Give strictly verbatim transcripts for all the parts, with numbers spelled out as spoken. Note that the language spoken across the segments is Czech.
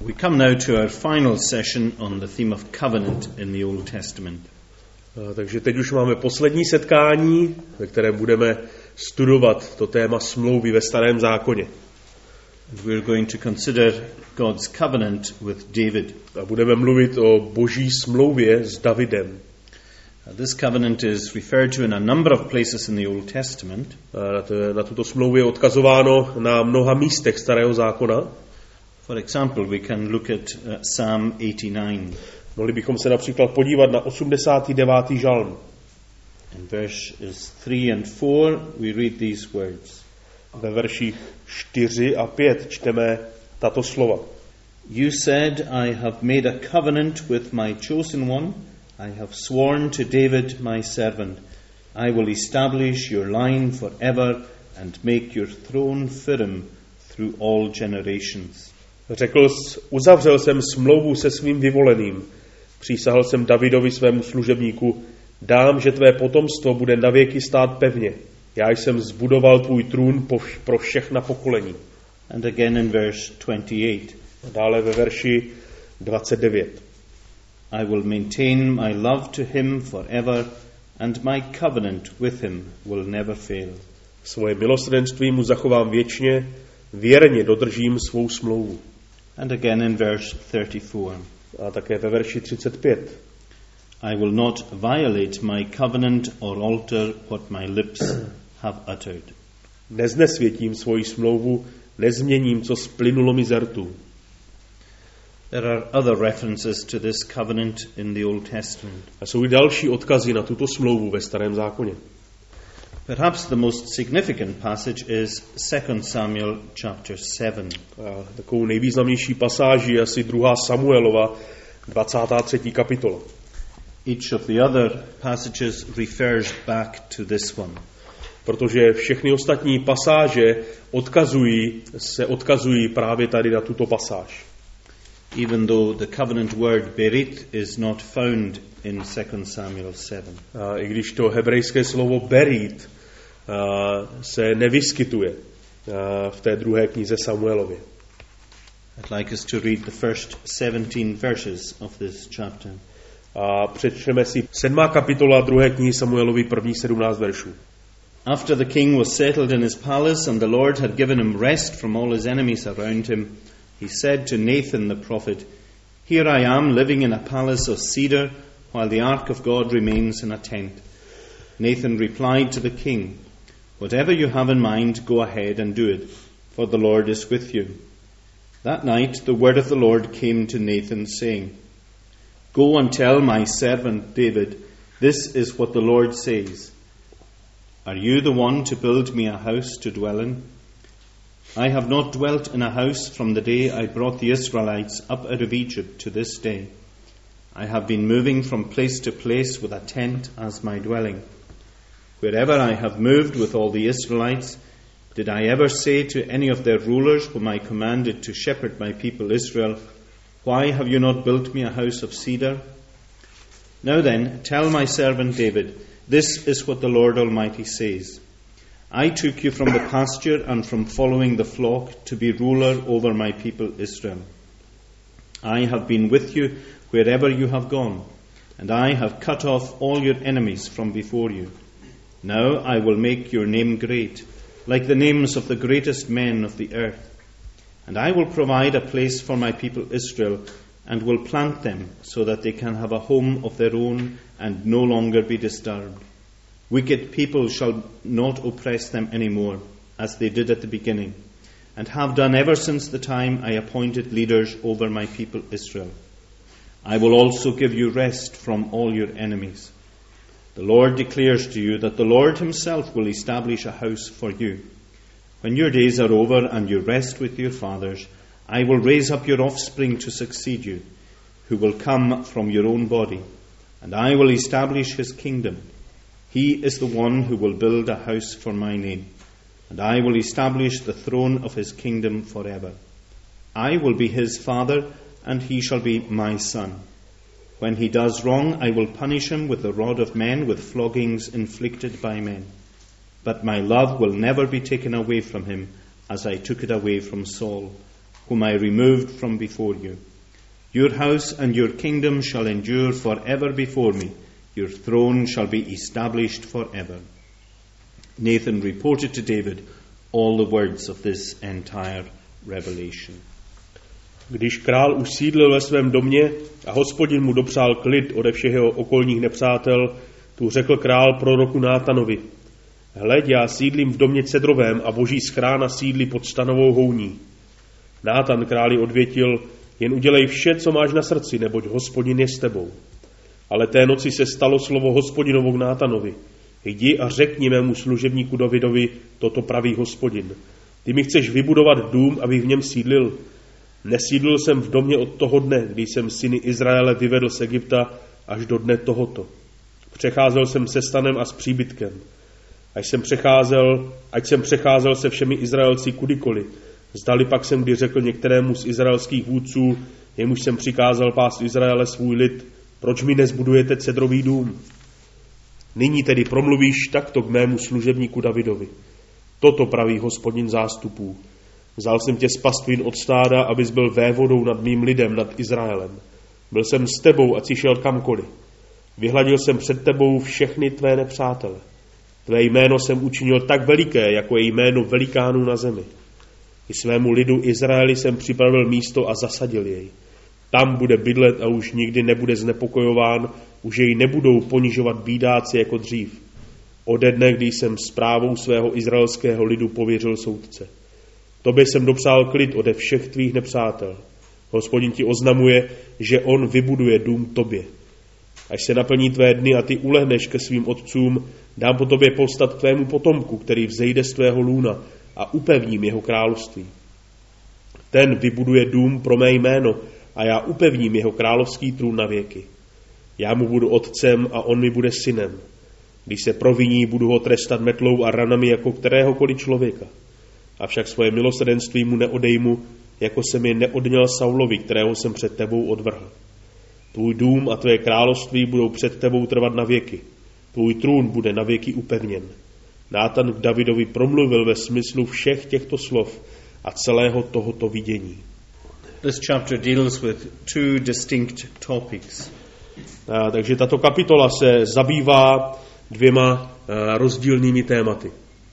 We come now to our final session on the theme of covenant in the Old Testament. Takže teď už máme poslední setkání, ve kterém budeme studovat to téma smlouvy ve Starém zákoně. We're going to consider God's covenant with David. A budeme mluvit o Boží smlouvě s Davidem. This covenant is referred to in a number of places in the Old Testament. Na, to, na tuto smlouvu je odkazováno na mnoha místech Starého zákona. For example, we can look at uh, Psalm eighty-nine. Mohli bychom se například podívat na osmdesátý devátý žalm. In verses three and four we read these words. Ve verších čtyři a pět čteme tato slova. You said, I have made a covenant with my chosen one. I have sworn to David my servant. I will establish your line forever and make your throne firm through all generations. Řekl jsi, uzavřel jsem smlouvu se svým vyvoleným. Přísahal jsem Davidovi svému služebníku, dám, že tvé potomstvo bude navěky stát pevně. Já jsem zbudoval tvůj trůn pro všechna pokolení. And again in verse twenty-eight. Dále ve verši dvacet devět. I will maintain my love to him forever, and my covenant with him will never fail. Svoje milosrdenství mu zachovám věčně, věrně dodržím svou smlouvu. And again in verse thirty-four. A také ve verši třicet pět. I will not violate my covenant or alter what my lips have uttered. Neznesvětím svoji smlouvu, nezměním, co splynulo mi ze rtů. There are other references to this covenant in the Old Testament. A jsou i další odkazy na tuto smlouvu ve Starém zákoně. Perhaps the most significant passage is Second Samuel chapter seven. A takovou nejvýznamnější pasáží je asi druhá Samuelova dvacátá třetí kapitola. Each of the other passages refers back to this one. Protože všechny ostatní pasáže odkazují, se odkazují právě tady na tuto pasáž. Even though the covenant word berit is not found in Second Samuel seven. A i když to hebrejské slovo berit se nevyskytuje v té druhé knize Samuelově. I'd like us to read the first seventeen verses of this chapter. A přečteme si sedmá kapitola druhé knihy Samuelovy, první sedmnáct veršů. After the king was settled in his palace and the Lord had given him rest from all his enemies around him, he said to Nathan the prophet, Here I am living in a palace of cedar while the ark of God remains in a tent. Nathan replied to the king, Whatever you have in mind, go ahead and do it, for the Lord is with you. That night the word of the Lord came to Nathan, saying, Go and tell my servant David, This is what the Lord says. Are you the one to build me a house to dwell in? I have not dwelt in a house from the day I brought the Israelites up out of Egypt to this day. I have been moving from place to place with a tent as my dwelling. Wherever I have moved with all the Israelites, did I ever say to any of their rulers whom I commanded to shepherd my people Israel, Why have you not built me a house of cedar? Now then, tell my servant David, This is what the Lord Almighty says. I took you from the pasture and from following the flock to be ruler over my people Israel. I have been with you wherever you have gone, and I have cut off all your enemies from before you. Now I will make your name great, like the names of the greatest men of the earth. And I will provide a place for my people Israel, and will plant them so that they can have a home of their own and no longer be disturbed. Wicked people shall not oppress them any more, as they did at the beginning, and have done ever since the time I appointed leaders over my people Israel. I will also give you rest from all your enemies. The Lord declares to you that the Lord himself will establish a house for you. When your days are over and you rest with your fathers, I will raise up your offspring to succeed you, who will come from your own body, and I will establish his kingdom. He is the one who will build a house for my name, and I will establish the throne of his kingdom forever. I will be his father, and he shall be my son. When he does wrong, I will punish him with the rod of men, with floggings inflicted by men. But my love will never be taken away from him, as I took it away from Saul, whom I removed from before you. Your house and your kingdom shall endure forever before me. Your throne shall be established forever. Nathan reported to David all the words of this entire revelation. Když král už sídlil ve svém domě a Hospodin mu dopřál klid ode všech jeho okolních nepřátel, tu řekl král proroku Nátanovi: Hleď, já sídlím v domě cedrovém a boží schrána sídlí pod stanovou houní. Nátan králi odvětil: Jen udělej vše, co máš na srdci, neboť Hospodin je s tebou. Ale té noci se stalo slovo Hospodinovo k Nátanovi: Jdi a řekni mému služebníku Davidovi, toto praví Hospodin. Ty mi chceš vybudovat dům, aby v něm sídlil? Nesídlil jsem v domě od toho dne, kdy jsem syny Izraele vyvedl z Egypta, až do dne tohoto. Přecházel jsem se stanem a s příbytkem. Ať jsem přecházel, ať jsem přecházel se všemi Izraelci kudykoliv. Zdali pak jsem kdy řekl některému z izraelských vůdců, jemuž jsem přikázal pást Izraele svůj lid, proč mi nezbudujete cedrový dům? Nyní tedy promluvíš takto k mému služebníku Davidovi. Toto praví Hospodin zástupů. Vzal jsem tě z pastvin od stáda, abys byl vévodou nad mým lidem, nad Izraelem. Byl jsem s tebou, ať si šel kamkoliv. Vyhladil jsem před tebou všechny tvé nepřátele. Tvé jméno jsem učinil tak veliké, jako je jméno velikánů na zemi. I svému lidu Izraeli jsem připravil místo a zasadil jej. Tam bude bydlet a už nikdy nebude znepokojován, už jej nebudou ponižovat bídáci jako dřív. Ode dne, kdy jsem správou svého izraelského lidu pověřil soudce. Tobě jsem dopsal klid ode všech tvých nepřátel. Hospodin ti oznamuje, že on vybuduje dům tobě. Až se naplní tvé dny a ty ulehneš ke svým otcům, dám po tobě povstat tvému potomku, který vzejde z tvého lůna, a upevním jeho království. Ten vybuduje dům pro mé jméno a já upevním jeho královský trůn na věky. Já mu budu otcem a on mi bude synem. Když se proviní, budu ho trestat metlou a ranami jako kteréhokoliv člověka. Avšak svoje milosrdenství mu neodejmu, jako jsem je neodněl Saulovi, kterého jsem před tebou odvrhl. Tvůj dům a tvé království budou před tebou trvat na věky. Tvůj trůn bude na věky upevněn. Nátan k Davidovi promluvil ve smyslu všech těchto slov a celého tohoto vidění. This chapter deals with two distinct topics. A, takže tato kapitola se zabývá dvěma a, rozdílnými tématy.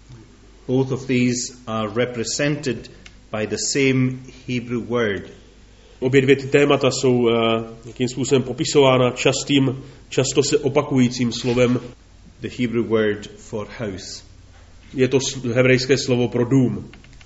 Both of these are represented by the same Hebrew word. Obě dvě ty témata jsou uh, jakým způsobem popisována častým, často se opakujícím slovem. The Hebrew word for house. Je to hebrejské slovo pro dům.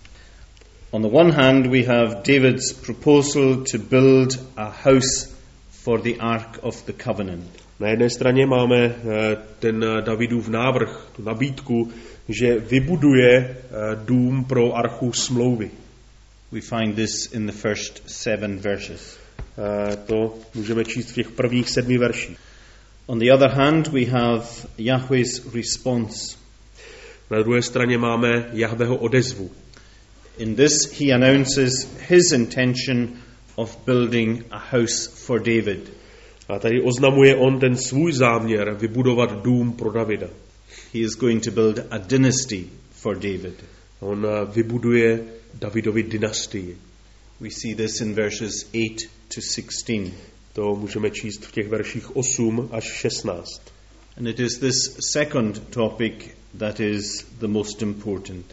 On the one hand we have David's proposal to build a house for the Ark of the Covenant. Na jedné straně máme uh, ten Davidův návrh, tu nabídku, že vybuduje uh, dům pro archu smlouvy. We find this in the first seven verses. Uh, to můžeme číst v těch prvních sedmi verších. On the other hand, we have Yahweh's response. Na druhé straně máme Jahveho odezvu. In this he announces his intention of building a house for David. A tady oznamuje on ten svůj záměr vybudovat dům pro Davida. He is going to build a dynasty for David. On vybuduje Davidovi dynastii. We see this in verses eight to sixteen. To můžeme číst v těch verších osm až šestnáct. And it is this second topic that is the most important.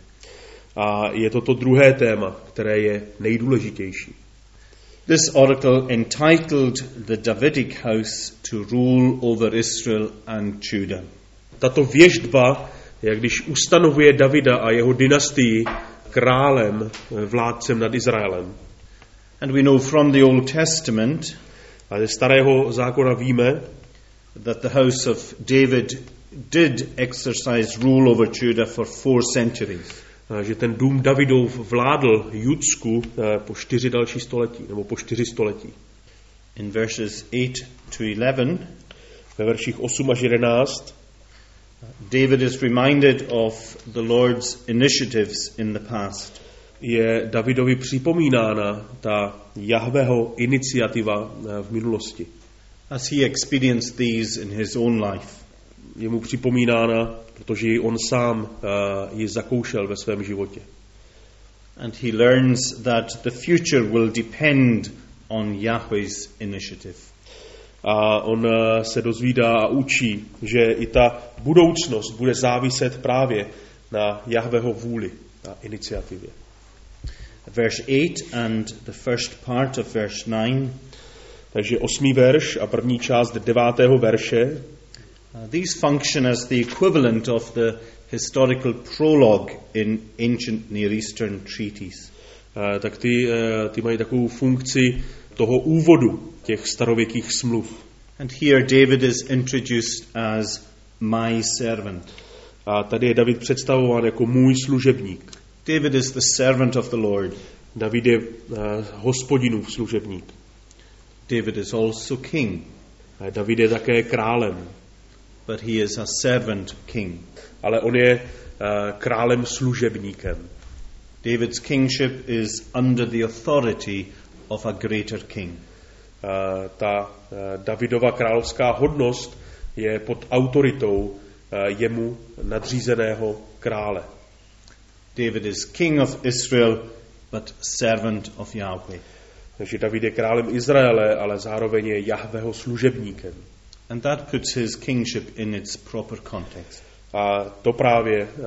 A je to to druhé téma, které je nejdůležitější. This oracle entitled the Davidic house to rule over Israel and Judah. Tato věštba, jak když ustanovuje Davida a jeho dynastii králem, vládcem nad Izraelem. And we know from the Old Testament, a ze starého zákona víme, that the house of David did exercise rule over Judah for four centuries. Že ten dům Davidův vládl Judsku po čtyři další století, nebo po čtyři století. In verses eight to eleven, ve verších osm až jedenáct, David is reminded of the Lord's initiatives in the past. Je Davidovi připomínána ta Jahveho iniciativa v minulosti. As he experienced these in his own life. Je mu připomínána, protože ji on sám uh, ji zakoušel ve svém životě. And he learns that the future will depend on Yahweh's initiative. A on se dozvídá a učí, že i ta budoucnost bude záviset právě na Jahveho vůli a iniciativě. Verse eight and the first part of verse nine. Takže osmý verš a první část devátého verše. Uh, these function as the equivalent of the historical prologue in ancient Near Eastern treaties. Uh, tak ty, uh, ty mají takovou funkci toho úvodu těch starověkých smluv. And here David is introduced as my servant. A tady je David představován jako můj služebník. David is the servant of the Lord. David je uh, hospodinův služebník. David is also king. A David je také králem. But he is a servant king. Ale on je uh, králem služebníkem. David's kingship is under the authority of a greater king. Uh, ta uh, Davidova královská hodnost je pod autoritou uh, jemu nadřízeného krále. David is king of Israel, but servant of Yahweh. Takže David je králem Izraele, ale zároveň je Jahveho služebníkem. And that puts his kingship in its proper context. A to právě uh,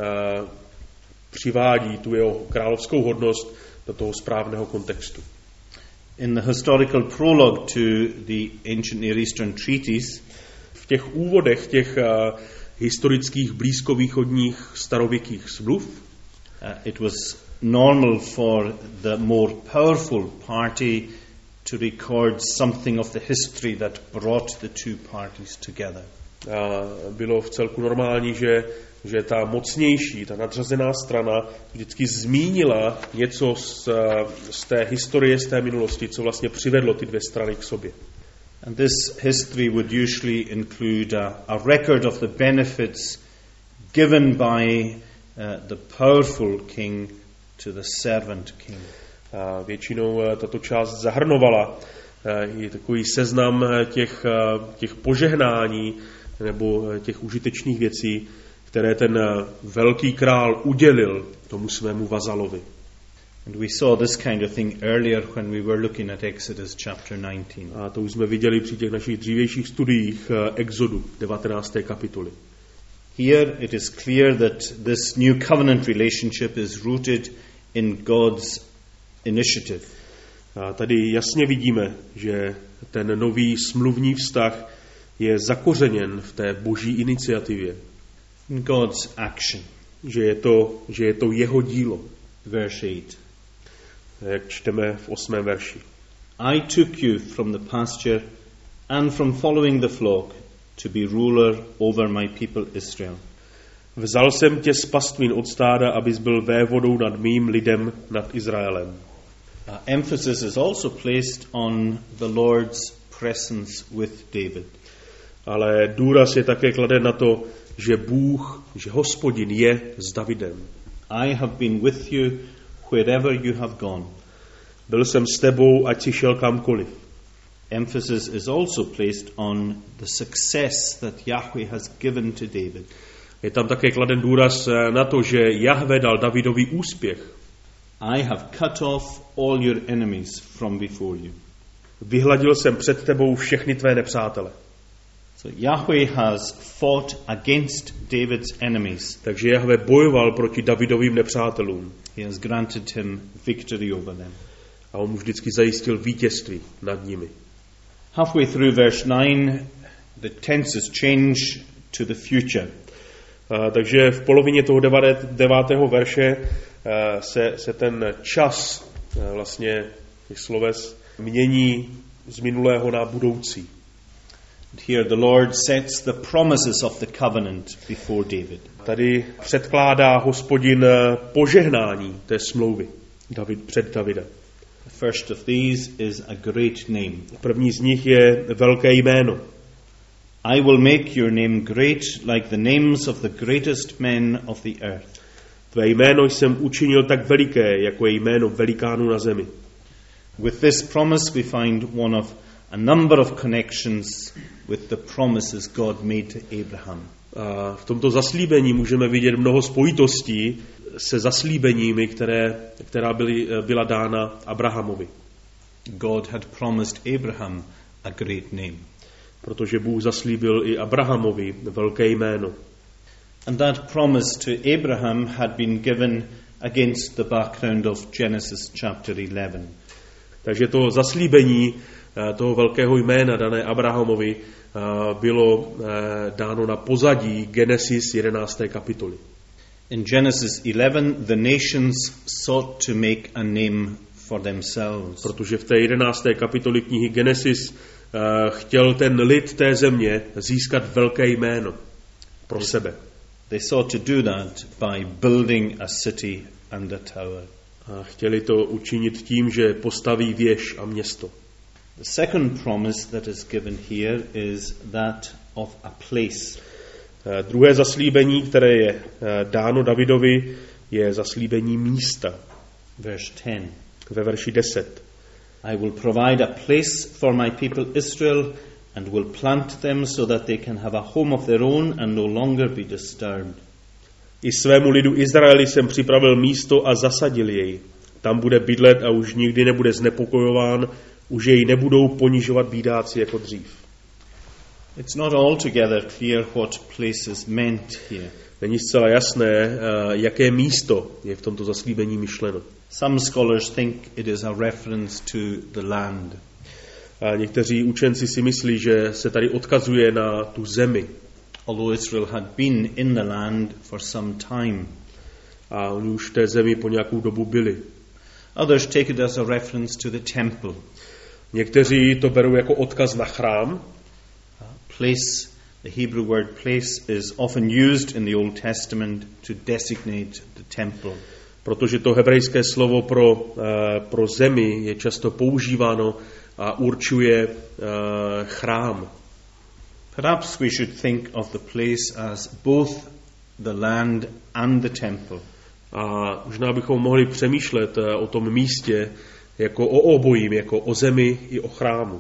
přivádí tu jeho královskou hodnost do toho správného kontextu. In the historical prologue to the ancient Near Eastern treaties, v těch úvodech těch uh, historických blízkovýchodních starověkých smluv, uh, it was normal for the more powerful party to record something of the history that brought the two parties together. A bylo v celku normální, že, že ta mocnější, ta nadřazená strana vždycky zmínila něco z, z té historie, z té minulosti, co vlastně přivedlo ty dvě strany k sobě. And this history would usually include a, a record of the benefits given by uh, the powerful king to the servant king. A většinou tato část zahrnovala i takový seznam těch, těch požehnání nebo těch užitečných věcí, které ten velký král udělil tomu svému vazalovi. And we saw this kind of thing earlier when we were looking at Exodus chapter nineteen. A to už jsme viděli při těch našich dřívějších studiích Exodu devatenácté kapitoly. Here it is clear that this new covenant relationship is rooted in God's initiative. A tady jasně vidíme, že ten nový smluvní vztah je zakořeněn v té boží iniciativě. In God's action. Že je to, že je to jeho dílo. Verse eight. Jak čteme v osmém verši. I took you from the pasture and from following the flock to be ruler over my people Israel. Vzal jsem tě z pastvin od stáda, abys byl vévodou nad mým lidem, nad Izraelem. Uh, emphasis is also placed on the Lord's presence with David. Ale důraz je také kladen na to, že Bůh, že Hospodin je s Davidem. I have been with you wherever you have gone. Byl jsem s tebou, ať si šel kamkoliv. Emphasis is also placed on the success that Yahweh has given to David. Je tam také kladen důraz na to, že Jahve dal Davidovi úspěch. I have cut off all your enemies from before you. Vyhladil jsem před tebou všechny tvé nepřátele. So Yahweh has fought against David's enemies. Takže Jahve bojoval proti Davidovým nepřátelům. He has granted him victory over them. A on mu vždycky zajistil vítězství nad nimi. Halfway through verse nine, the tenses change to the future. Uh, takže v polovině toho devátého verše uh, se, se ten čas uh, vlastně těch sloves mění z minulého na budoucí. Here the Lord sets the promises of the covenant before David. Tady předkládá Hospodin požehnání té smlouvy David, před Davida. The first of these is a great name. První z nich je velké jméno. I will make your name great like the names of the greatest men of the earth. Tvé jméno jsem učinil tak veliké, jako je jméno velikánů na zemi. With this promise we find one of a number of connections with the promises God made to Abraham. A v tomto zaslíbení můžeme vidět mnoho spojitostí se zaslíbeními, které, která byly, byla dána Abrahamovi. God had promised Abraham a great name. Protože Bůh zaslíbil i Abrahamovi velké jméno. And that promise to Abraham had been given against the background of Genesis chapter eleven. Takže to zaslíbení toho velkého jména dané Abrahamovi bylo dáno na pozadí Genesis jedenácté kapitoly. In Genesis eleven, the nations sought to make a name for themselves. Protože v té jedenácté kapitoli knihy Genesis chtěl ten lid té země získat velké jméno pro sebe. They sought to do that by building a city and a tower. A chtěli to učinit tím, že postaví věž a město. The second promise that is given here is that of a place. Druhé zaslíbení, které je dáno Davidovi, je zaslíbení místa. Verse ten. Ve verši deset. I will provide a place for my people Israel and will plant them so that they can have a home of their own and no longer be disturbed. I svému lidu Izraeli jsem připravil místo a zasadil jej. Tam bude bydlet a už nikdy nebude znepokojován, už jej nebudou ponižovat bídáci jako dřív. It's not altogether clear what place is meant here. Není zcela jasné, jaké místo je v tomto zaslíbení myšleno. Some scholars think it is a reference to the land. A někteří učenci si myslí, že se tady odkazuje na tu zemi. Although Israel had been in the land for some time. A oni už v té zemi po nějakou dobu byli. Others take it as a reference to the temple. Někteří to berou jako odkaz na chrám. Place, the Hebrew word place is often used in the Old Testament to designate the temple. Protože to hebrejské slovo pro, uh, pro zemi je často používáno a určuje uh, chrám. Perhaps we should think of the place as both the land and the temple. A možná bychom mohli přemýšlet uh, o tom místě jako o obojím, jako o zemi i o chrámu.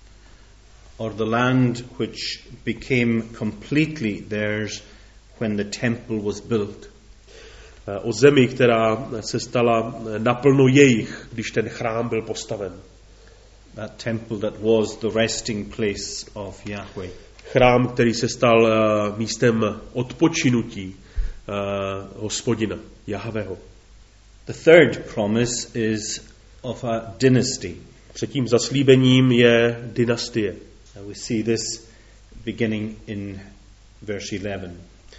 Or the land which became completely theirs when the temple was built. Uh, o zemi, která se stala naplno jejich, když ten chrám byl postaven. That temple that was the resting place of Yahweh. Chrám, který se stal uh, místem odpočinutí uh, Hospodina, Jahveho. The third promise is of a dynasty. Třetím zaslíbením je dynastie. And we see this beginning in verse eleven.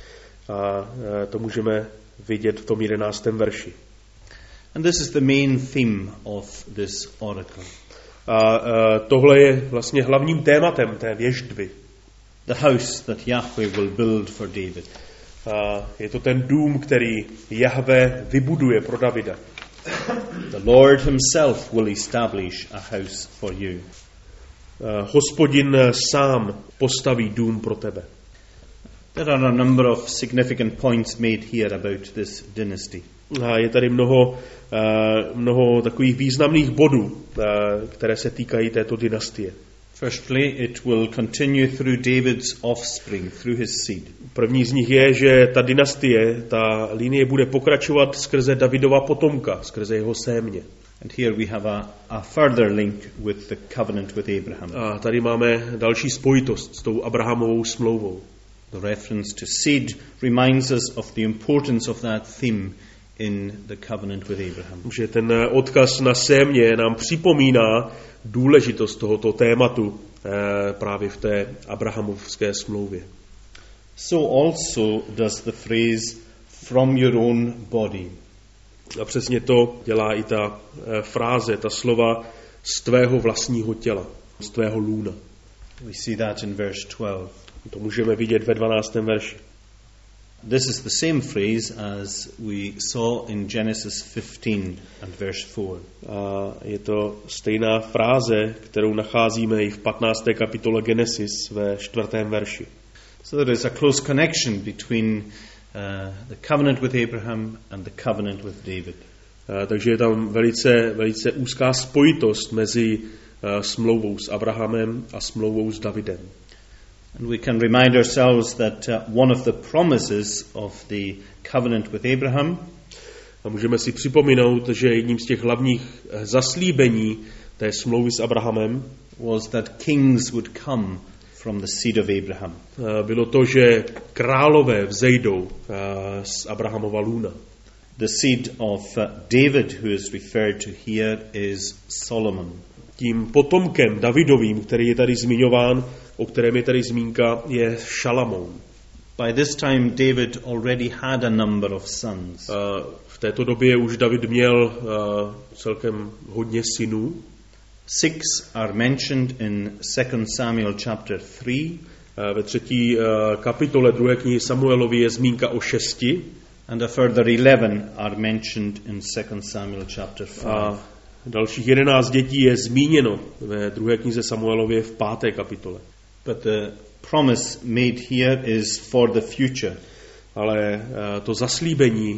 A uh, to můžeme vidět v tom jedenáctém verši. And this is the main theme of this oracle. A uh, tohle je vlastně hlavním tématem té věštby. The house that Yahweh will build for David. A je to ten dům, který Jahve vybuduje pro Davida. The Lord himself will establish a house for you. Uh, Hospodin sám postaví dům pro tebe. There are a number of significant points made here about this dynasty. A je tady mnoho, uh, mnoho takových významných bodů, uh, které se týkají této dynastie. Firstly, it will continue through David's offspring, through his seed. První z nich je, že ta dynastie, ta linie bude pokračovat skrze Davidova potomka, skrze jeho sémě. And here we have a, a further link with the covenant with Abraham. A tady máme další spojitost s tou Abrahamovou smlouvou. The reference to seed reminds us of the importance of that theme in the covenant with Abraham. Že ten odkaz na sémě nám připomíná důležitost tohoto tématu eh, právě v té Abrahamovské smlouvě. So also does the phrase from your own body. A přesně to dělá i ta eh, fráze, ta slova z tvého vlastního těla, z tvého lůna. We see that in verse twelve. To můžeme vidět ve dvanáctém verši. This is the same phrase as we saw in Genesis fifteen and verse four. A je to stejná fráze, kterou nacházíme i v patnácté kapitole Genesis ve čtvrtém verši. So there is a close connection between uh, the covenant with Abraham and the covenant with David. A takže je tam velice, velice úzká spojitost mezi uh, smlouvou s Abrahamem a smlouvou s Davidem. And we can remind ourselves that uh, one of the promises of the covenant with Abraham A můžeme si připomenout, že jedním z těch hlavních zaslíbení té smlouvy s Abrahamem was that kings would come from the seed of Abraham. Bylo to, že králové vzejdou z Abrahamova lůna. The seed of David, who is referred to here, is Solomon. Tím potomkem Davidovým, který je tady zmiňován, o kterém je tady zmínka, je Šalamoun. By this time David already had a number of sons. V této době už David měl celkem hodně synů. Six are mentioned in Second Samuel chapter three. Ve třetí kapitole druhé knihy Samuelovy je zmínka o šesti. And a further eleven are mentioned in Second Samuel chapter five. A dalších jedenáct dětí je zmíněno ve druhé knize Samuelově v páté kapitole. But the promise made here is for the future. Ale to zaslíbení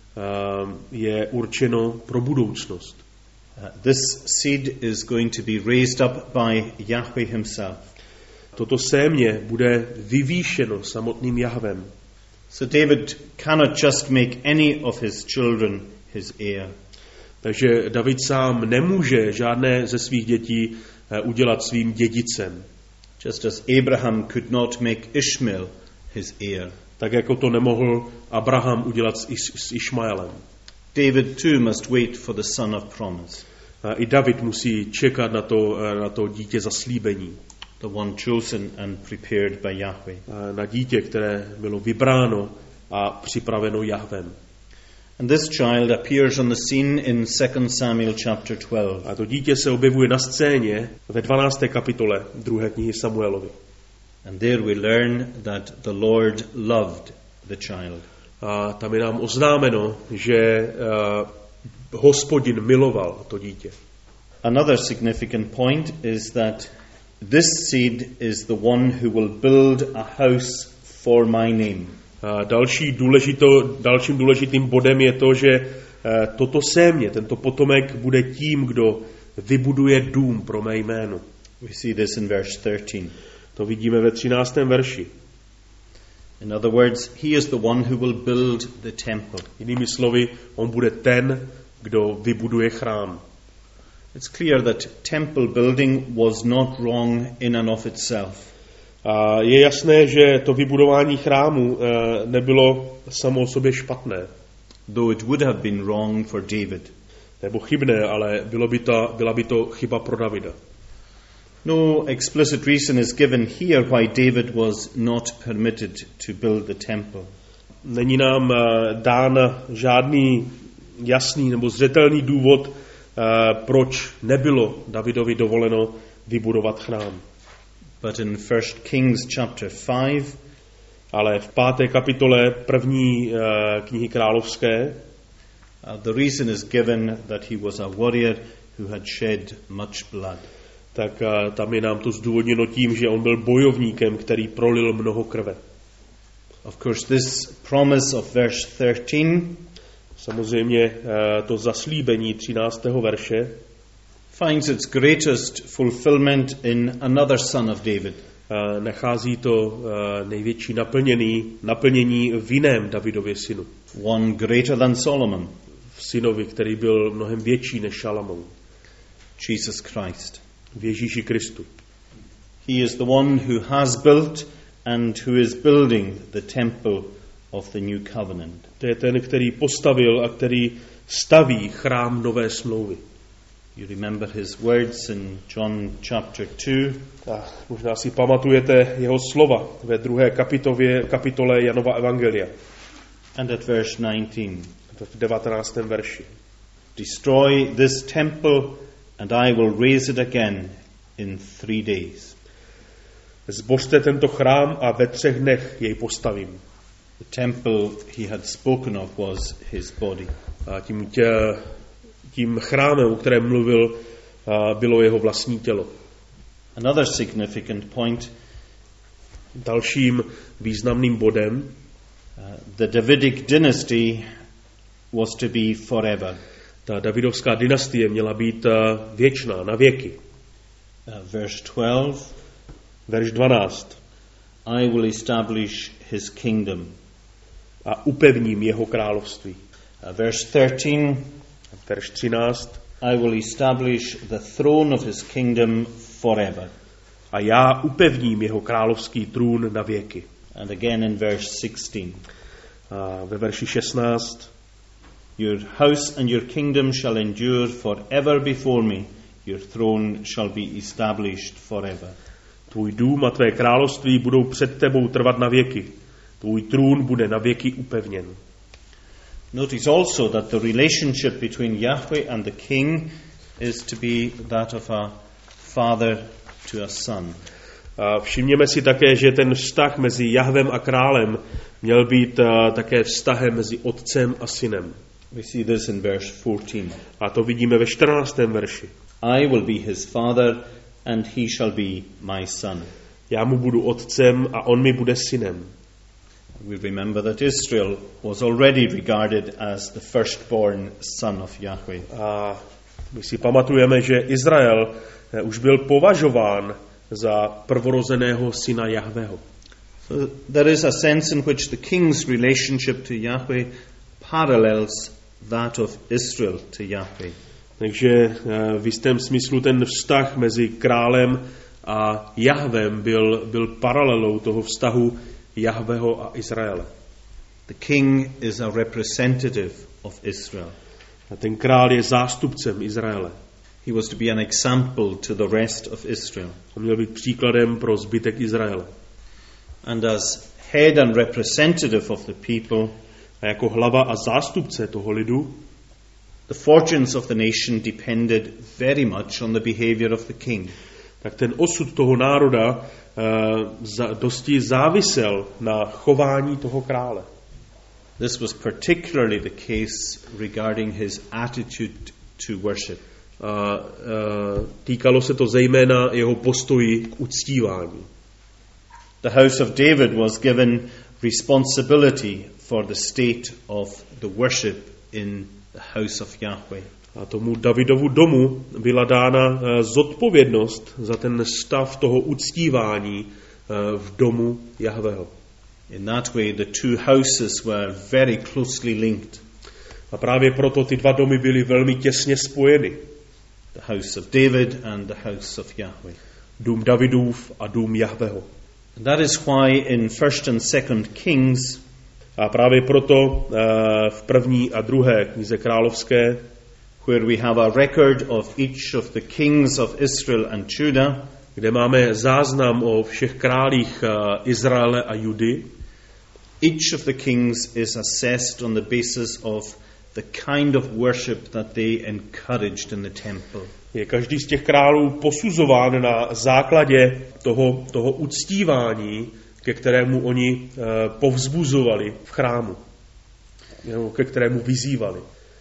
je určeno pro budoucnost. This seed is going to be raised up by Yahweh himself. Toto sémě bude vyvýšeno samotným Jahvem. So David cannot just make any of his children his heir. Takže David sám nemůže žádné ze svých dětí udělat svým dědicem. Just as Abraham could not make Ishmael his heir. Tak jako to nemohl Abraham udělat s, Iš- s Išmaelem. David too must wait for the son of promise. A i David musí čekat na to, na to dítě zaslíbení. The one chosen and prepared by Yahweh. A na dítě, které bylo vybráno a připraveno Jahvem. And this child appears on the scene in Second Samuel chapter twelve. A to dítě se objevuje na scéně ve dvanácté kapitole druhé knihy Samuelovy. And there we learn that the Lord loved the child. A tam je nám oznámeno, že uh, Hospodin miloval to dítě. Another significant point is that this seed is the one who will build a house for my name. A další důležito, dalším důležitým bodem je to, že uh, toto sémě, tento potomek bude tím, kdo vybuduje dům pro mé jméno. We see this in verse thirteen. To vidíme ve třináctém verši. In other words, he is the one who will build the temple. Jinými slovy, on bude ten, kdo vybuduje chrám. It's clear that temple building was not wrong in and of itself. A je jasné, že to vybudování chrámu nebylo samo o sobě špatné. Though it would have been wrong for David. Nebo chybné, ale bylo by to, byla by to chyba pro Davida. No explicit reason is given here why David was not permitted to build the temple. Není nám dán žádný jasný nebo zřetelný důvod, proč nebylo Davidovi dovoleno vybudovat chrám. But in First Kings chapter five, ale v páté kapitole první knihy královské, uh, the reason is given that he was a warrior who had shed much blood. Tak tam je nám to zdůvodněno tím, že on byl bojovníkem, který prolil mnoho krve. Of course, this promise of verse thirteen, samozřejmě to zaslíbení třináctého verše, finds its greatest fulfillment in another son of David. Nachází to největší naplnění, naplnění v jiném Davidově synu. One greater than Solomon. V synovi, který byl mnohem větší než Šalamoun. Jesus Christ. V Ježíši Kristu. He is the one who has built and who is building the temple of the new covenant. To je ten, který postavil a který staví chrám nové smlouvy. You remember his words in John chapter two. A možná si pamatujete jeho slova ve druhé kapitole, kapitole Janova evangelia. And at verse nineteen. V devatenáctém verši. Destroy this temple and I will raise it again in three days. Zbořte tento chrám a ve třech dnech jej postavím. The temple he had spoken of was his body. A tím, tě, tím chrámem, o kterém mluvil, bylo jeho vlastní tělo. Another significant point. Dalším významným bodem. Uh, the Davidic dynasty was to be forever. Ta Davidovská dynastie měla být věčná, na věky. Uh, verse twelve. Verš dvanáct. I will establish his kingdom. A upevním jeho království. Uh, verse thirteen, verš třináct. I will establish the throne of his kingdom forever. A já upevním jeho královský trůn na věky. And again in verse sixteen. A ve verši šestnáct. Your house and your kingdom shall endure forever before me. Your throne shall be established forever. Tvůj dům a tvé království budou před tebou trvat na věky. Tvůj trůn bude na věky upevněn. Notice also that the relationship between Yahweh and the king is to be that of a father to a son. A všimněme si také, že ten vztah mezi Jahvem a králem měl být uh, také vztahem mezi otcem a synem. We see this in verse fourteen. A to vidíme ve čtrnáctém verši. I will be his father and he shall be my son. Já mu budu otcem a on mi bude synem. We remember that Israel was already regarded as the firstborn son of Yahweh. A my si pamatujeme, že Izrael už byl považován za prvorozeného syna Jahveho. So there is a sense in which the king's relationship to Yahweh parallels that of Israel to Yahweh. Takže v jistém smyslu ten vztah mezi králem a Jahvem byl, byl paralelou toho vztahu Jahveho a Izraele. The king is a representative of Israel. A ten král je zástupcem Izraele. He was to be an example to the rest of Israel. On měl být příkladem pro zbytek Izraele. And as head and representative of the people, a jako hlava a zástupce toho lidu, the fortunes of the nation depended very much on the behavior of the king. Tak ten osud toho národa uh, za, dosti závisel na chování toho krále. This was particularly the case regarding his attitude to worship. A uh, týkalo se to zejména jeho postoji k uctívání. The house of David was given responsibility for the state of the worship in the house of Yahweh. A tomu Davidovu domu byla dána uh, zodpovědnost za ten stav toho uctívání uh, v domu Jahveho. In that way the two houses were very closely linked. A právě proto ty dva domy byly velmi těsně spojeny. The house of David and the house of Yahweh. Dům Davidův a dům Jahveho. And that is why in First and Second Kings, a právě proto uh, v první a druhé knize královské, where we have a record of each of the kings of Israel and Judah, kde máme záznam o všech králích uh, Izraele a Judy, each of the kings is assessed on the basis of the kind of worship that they encouraged in the temple. Je každý z těch králů posuzován na základě toho, toho uctívání, ke kterému oni uh, povzbuzovali v chrámu, nebo ke kterému vyzývali.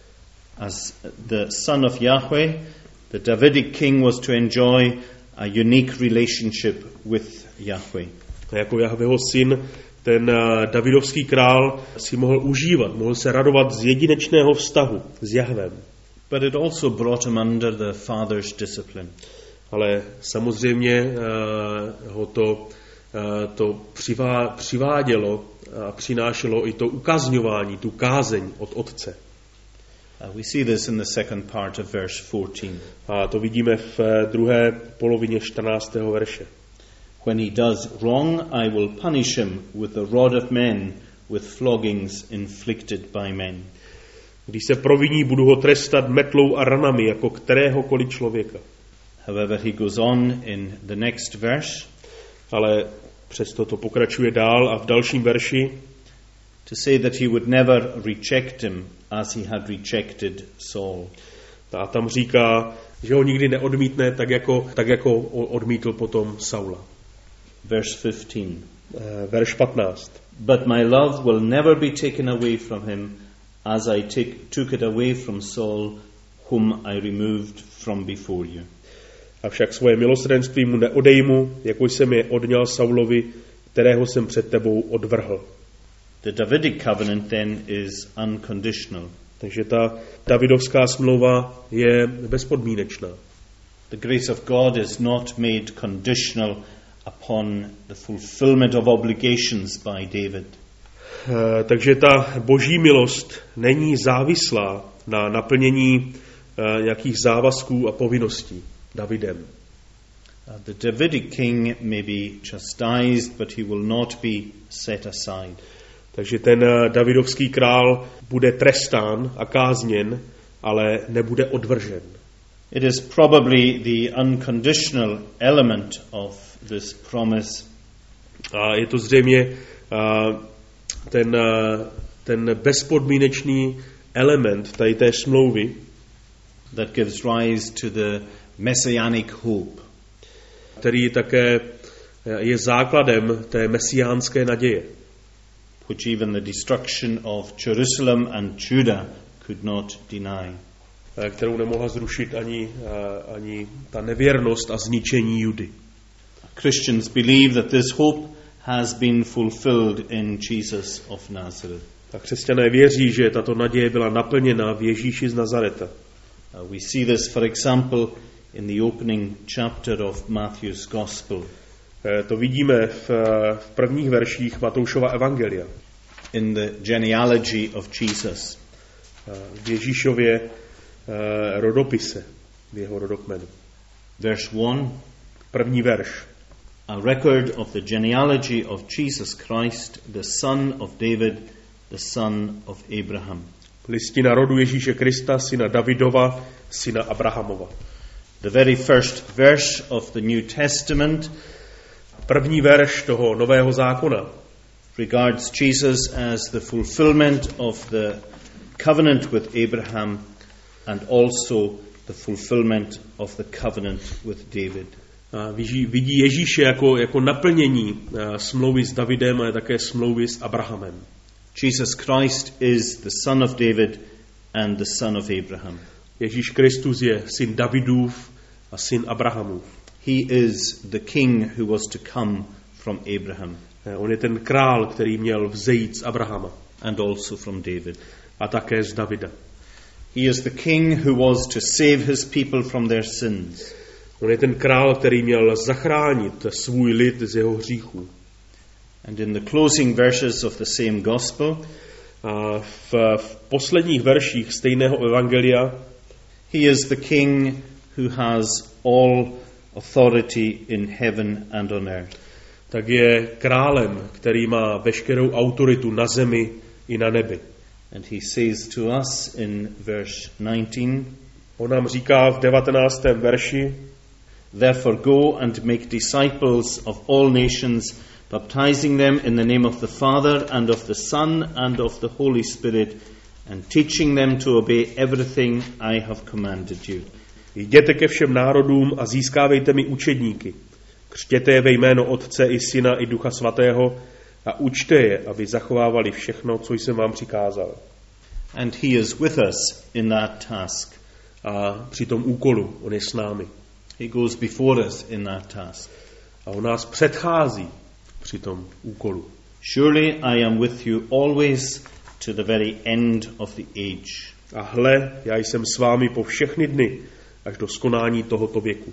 As the son of Yahweh, the Davidic king was to enjoy a unique relationship with Yahweh. A jako Jahveho syn, ten uh, Davidovský král si mohl užívat, mohl se radovat z jedinečného vztahu s Jahvem. But it also brought him under the father's discipline. Ale samozřejmě uh, ho to, uh, to přivá, přivádělo a přinášelo i to ukazňování, tu kázeň od otce. Uh, we see this in the second part of verse fourteen. A to vidíme v druhé polovině čtrnáctého verše. When he does wrong, I will punish him with the rod of men, with floggings inflicted by men. Když se proviní, budu ho trestat metlou a ranami, jako kteréhokoliv člověka. However, he goes on in the next verse. Ale přesto to pokračuje dál a v dalším verši to say that he would never reject him as he had rejected Saul. A tam říká, že ho nikdy neodmítne, tak jako, tak jako odmítl potom Saula. Verse fifteen. Uh, verš patnáct. But my love will never be taken away from him, as I take, took it away from Saul, whom I removed from before you. Avšak svoje milosrdenství mu neodejmu, jako jsem je odňal Saulovi, kterého jsem před tebou odvrhl. The Davidic covenant then is unconditional. Takže ta Davidovská smlouva je bezpodmínečná. The grace of God is not made conditional upon the fulfillment of obligations by David. Takže ta boží milost není závislá na naplnění nějakých závazků a povinností Davidem. The Davidic king may be chastised, but he will not be set aside. Takže ten davidovský král bude trestán a kázněn, ale nebude odvržen. It is probably the unconditional element of this promise. A je to zřejmě ten, ten bezpodmínečný element tady té smlouvy, that gives rise to the messianic hope, který také je základem té mesiánské naděje, which even the destruction of Jerusalem and Judah could not deny. Kterou nemohla zrušit ani, ani ta nevěrnost a zničení Judy. Christians believe that this hope has been fulfilled in Jesus of Nazareth. A křesťané věří, že tato naděje byla naplněna v Ježíši z Nazareta. Uh, we see this, for example, in the opening chapter of Matthew's Gospel. To vidíme v, v prvních verších Matoušova evangelia. In the genealogy of Jesus. V Ježíšově uh, rodopise, v jeho rodokmenu. Verse one. První verš. A record of the genealogy of Jesus Christ, the son of David, the son of Abraham. Listina rodu Ježíše Krista, syna Davidova, syna Abrahamova. The very first verse of the New Testament, první verš toho nového zákona, regards Jesus as the fulfillment of the covenant with Abraham and also the fulfillment of the covenant with David. A vidí Ježíše jako, jako naplnění smlouvy s Davidem, ale také smlouvy s Abrahamem. Jesus Christ is the son of David and the son of Abraham. Ježíš Kristus je syn Davidův a syn Abrahamův. He is the king who was to come from Abraham. On je ten král, který měl vzejít z Abrahama. And also from David. A také z Davida. He is the king who was to save his people from their sins. On je ten král, který měl zachránit svůj lid z jeho hříchů. And in the closing verses of the same gospel, a v, v posledních verších stejného evangelia, he is the king who has all authority in heaven and on earth. Tak je králem, který má veškerou autoritu na zemi i na nebi. And he says to us in verse nineteen, on nám říká v devatenáctém verši, therefore go and make disciples of all nations, baptizing them in the name of the Father and of the Son and of the Holy Spirit, and teaching them to obey everything I have commanded you. Jděte ke všem národům a získávejte mi učedníky. Křtěte je ve jméno Otce i Syna i Ducha Svatého a učte je, aby zachovávali všechno, co jsem vám přikázal. And he is with us in that task. A při tom úkolu on je s námi. He goes before us in that task. A on nás předchází při tom úkolu. Surely I am with you always to the very end of the age. A hle, já jsem s vámi po všechny dny, až do skonání tohoto věku.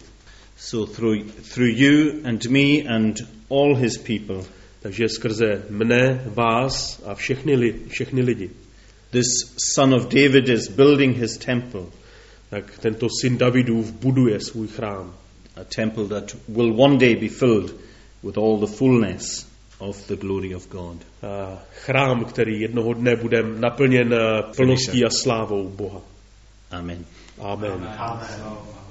So through, through you and me and all his people. Takže skrze mne, vás a všechny, li, všechny lidi. This son of David is building his temple. Tak tento syn Davidův buduje svůj chrám. A temple that will one day be filled with all the fullness of the glory of God. A chrám, který jednoho dne bude naplněn plností a slávou Boha. Amen. Amen. Amen.